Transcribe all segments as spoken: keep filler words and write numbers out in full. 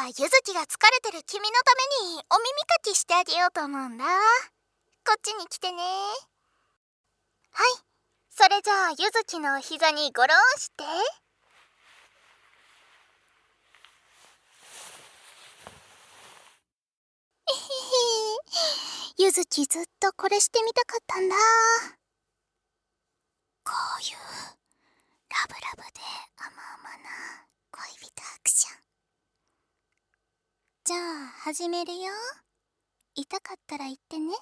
はゆずきが疲れてる君のためにお耳かきしてあげようと思うんだ。こっちに来てね。はい、それじゃあゆずきの膝にゴロンして。えへへ、ゆずきずっとこれしてみたかったんだ。こういうラブラブで甘々な恋人アクション。じゃあ始めるよ。痛かったら言ってね。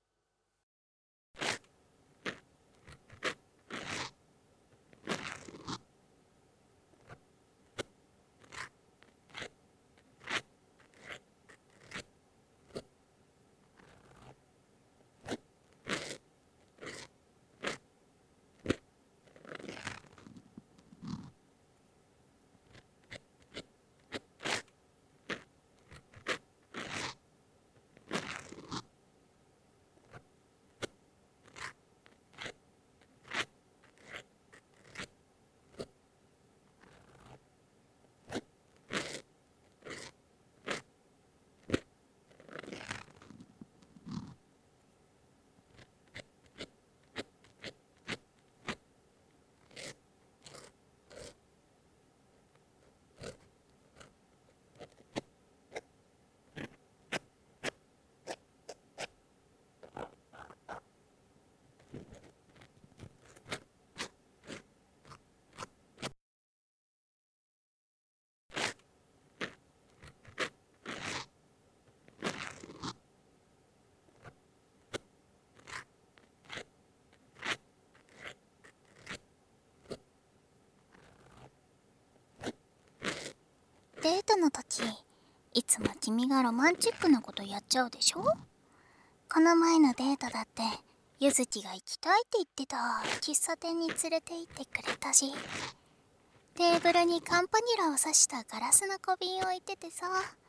デートの時、いつも君がロマンチックなことやっちゃうでしょ。この前のデートだってゆずきが行きたいって言ってた喫茶店に連れて行ってくれたし、テーブルにカンパニュラを刺したガラスの小瓶置いててさ、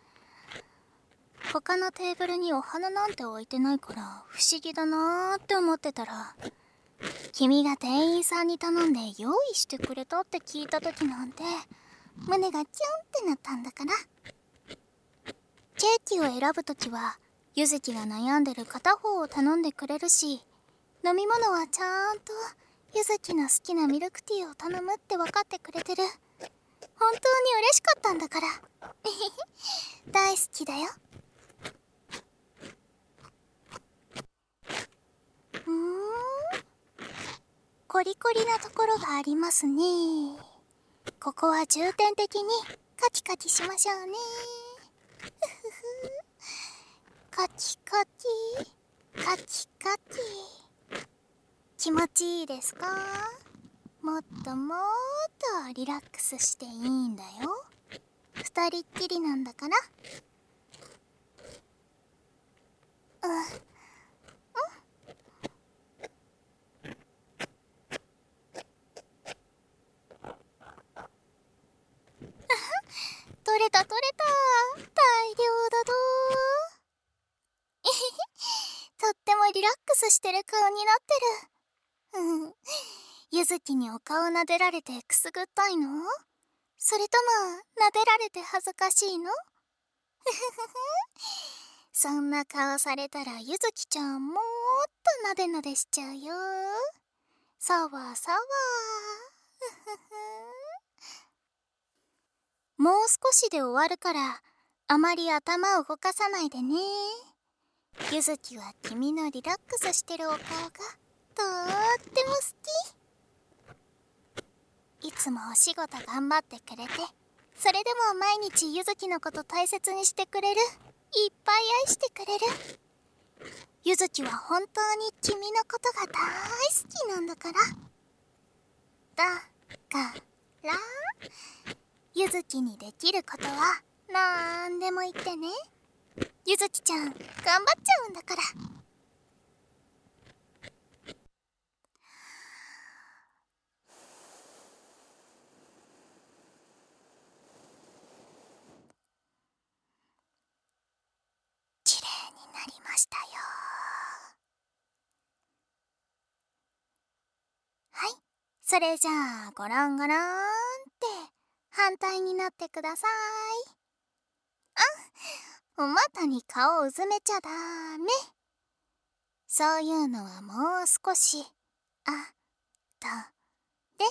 他のテーブルにお花なんて置いてないから不思議だなーって思ってたら、君が店員さんに頼んで用意してくれたって聞いた時なんて胸がキュンってなったんだから。ケーキを選ぶときはゆずきが悩んでる片方を頼んでくれるし、飲み物はちゃんとゆずきの好きなミルクティーを頼むって分かってくれてる。本当に嬉しかったんだから大好きだよ。うーん、コリコリなところがありますね。ここは重点的にカキカキしましょうね。カキカキカキカキ、気持ちいいですか？もっともっとリラックスしていいんだよ。二人っきりなんだから。うん、うん取れた取れた、大量だどー。えへへ、とってもリラックスしてる顔になってる。うん、ゆずきにお顔撫でられてくすぐったいの？それとも撫でられて恥ずかしいの？そんな顔されたらゆずきちゃんもっとなでなでしちゃうよ。さわさわ。もう少しで終わるからあまり頭を動かさないでね。ゆずきは君のリラックスしてるお顔がとっても好き。いつもお仕事頑張ってくれて、それでも毎日ゆずきのこと大切にしてくれる。いっぱい愛してくれる。ゆずきは本当に君のことが大好きなんだから。だからゆずきにできることはなんでも言ってね。ゆずきちゃん頑張っちゃうんだから。綺麗になりましたよ。はい、それじゃあゴロンゴロンって反対になってください。 お股に顔をうずめちゃダメ。そういうのはもう少しあとで。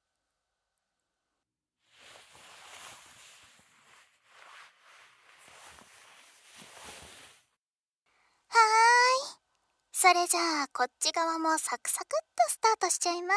はーい。それじゃあこっち側もサクサクっとスタートしちゃいます。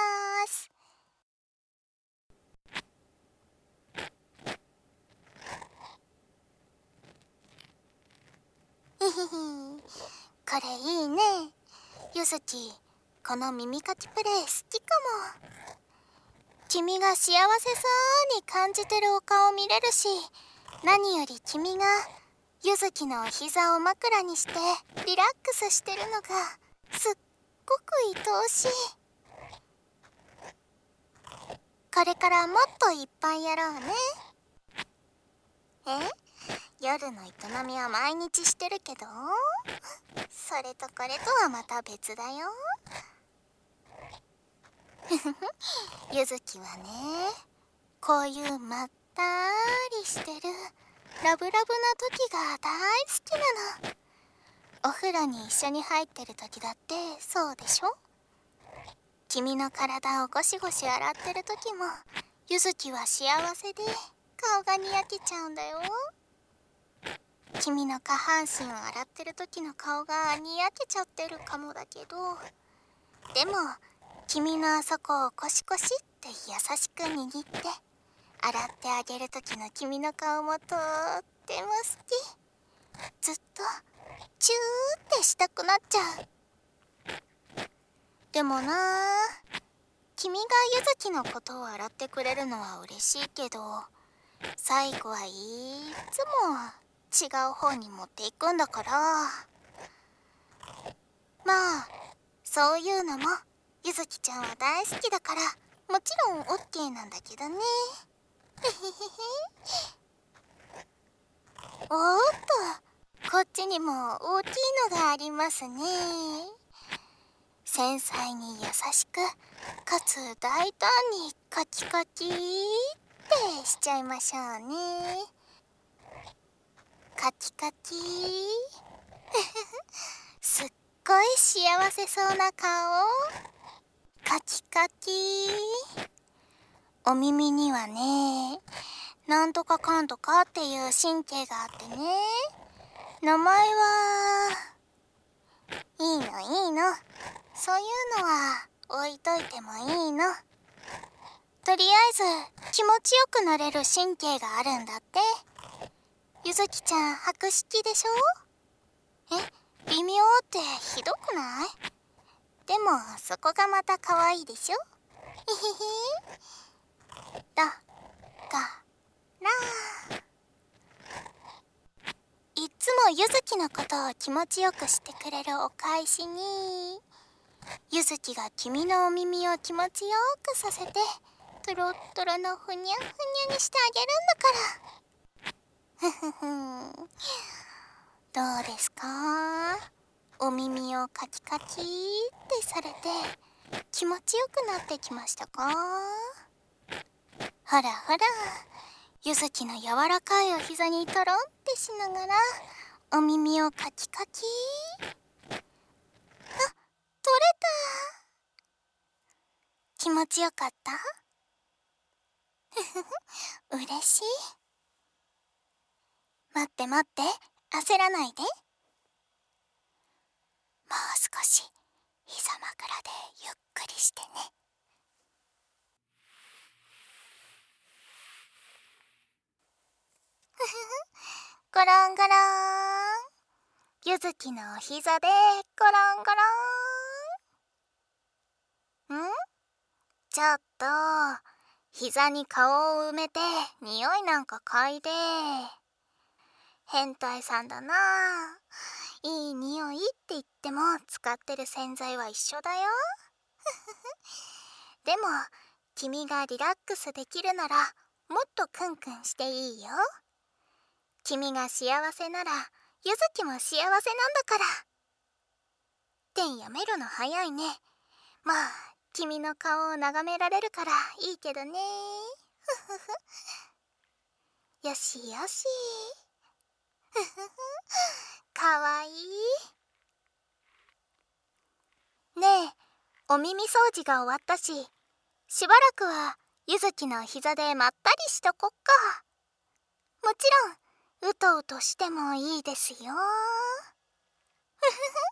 ひひひ、これいいね。ゆずき、この耳かきプレイ好きかも。君が幸せそうに感じてるお顔見れるし、何より君がゆずきのお膝を枕にしてリラックスしてるのがすっごく愛おしい。これからもっといっぱいやろうね。え？夜の営みは毎日してるけど、それとこれとはまた別だよ。ゆずきはね、こういうまったりしてるラブラブな時が大好きなの。お風呂に一緒に入ってる時だってそうでしょ？君の体をゴシゴシ洗ってる時もゆずきは幸せで顔がにやけちゃうんだよ。君の下半身を洗ってる時の顔がにやけちゃってるかもだけど、でも君のあそこをコシコシって優しく握って洗ってあげる時の君の顔もとっても好き。ずっとチューってしたくなっちゃう。でもなあ、君がゆずきのことを洗ってくれるのは嬉しいけど、最後はいつも違う方に持っていくんだから。まあそういうのもゆずきちゃんは大好きだからもちろん オーケー なんだけどね。おーっと、こっちにも大きいのがありますね。繊細に優しくかつ大胆にカキカキってしちゃいましょうね。カキカキすっごい幸せそうな顔。カキカキ。お耳にはね、なんとかかんとかっていう神経があってね、名前はいいのいいの、そういうのは置いといてもいいの。とりあえず気持ちよくなれる神経があるんだって。ゆずきちゃん博識でしょ？え、微妙ってひどくない？でもそこがまた可愛いでしょ？ひひひ。だからいっつもゆずきのことを気持ちよくしてくれるお返しに、ゆずきが君のお耳を気持ちよくさせてトロットロのふにゃふにゃにしてあげるんだから。ふふふん、どうですか？お耳をカキカキってされて気持ちよくなってきましたか？ほらほら、ゆずきの柔らかいお膝にトロンってしながらお耳をカキカキ。あ、取れた。気持ちよかった？ふふふ、嬉しい。待って待って、焦らないで。もう少し膝枕でゆっくりしてね。ふふふ、ゴロンゴロン。ゆずきのお膝でゴロンゴロン。ん？ちょっと膝に顔を埋めて匂いなんか嗅いで。変態さんだな。いい匂いって言っても使ってる洗剤は一緒だよ。でも君がリラックスできるならもっとクンクンしていいよ。君が幸せならゆずきも幸せなんだから。てんやめるの早いね。まあ君の顔を眺められるからいいけどね。ふふふ。よしよし。 かわいい。ねえ、お耳掃除が終わったし、しばらくはゆずきの膝でまったりしとこっか。もちろんうとうとしてもいいですよ。